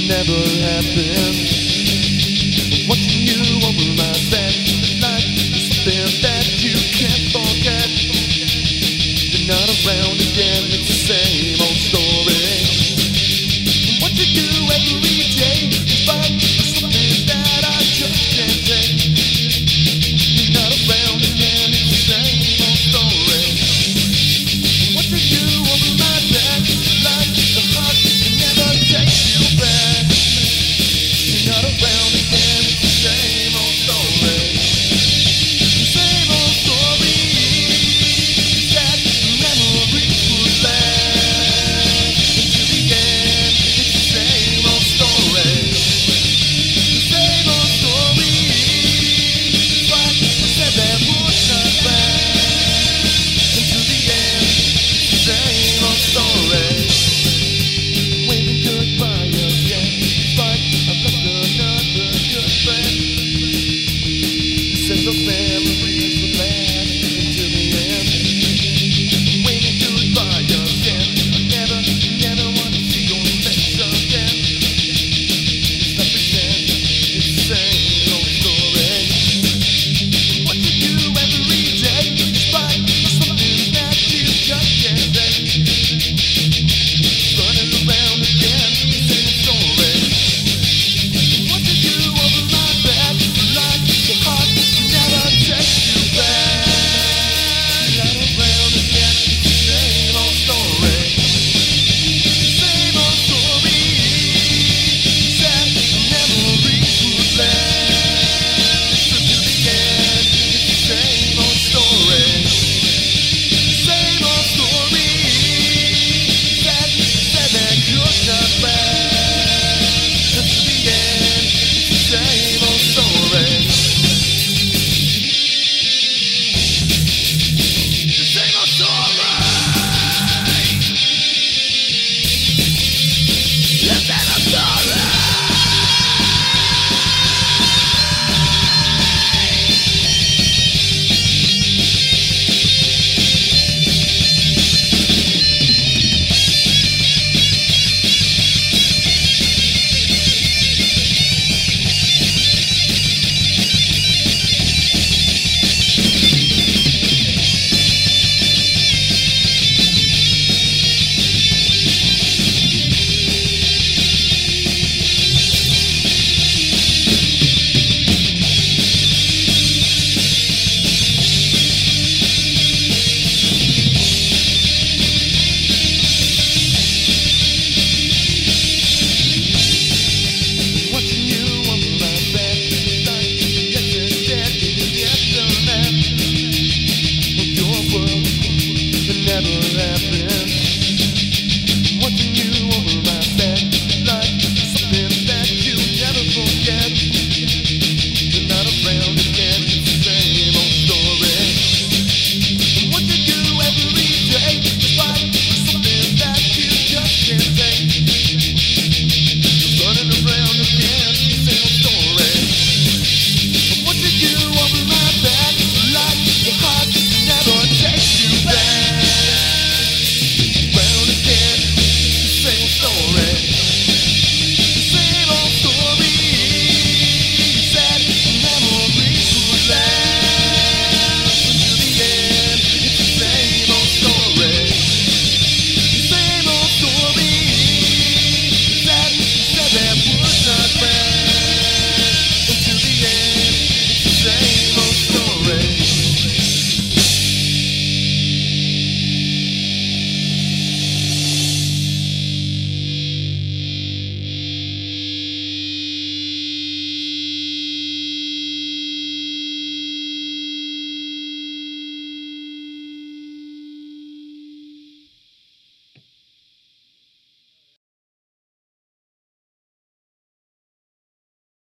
never happened. Watching you over my bed, like something that you can't forget. You're not around again, it's the same old story. What you do every day, but something that I just can't take. You're not around again, it's the same old story. What you do over my bed, like the heart can never take you back. You're not around again, it's the same old story. The same old story that memories will last until the end. It's the same old story. The same old story. But I said that would not last until the end. It's the same old story. Waving goodbye again, but I've left another good friend. Said the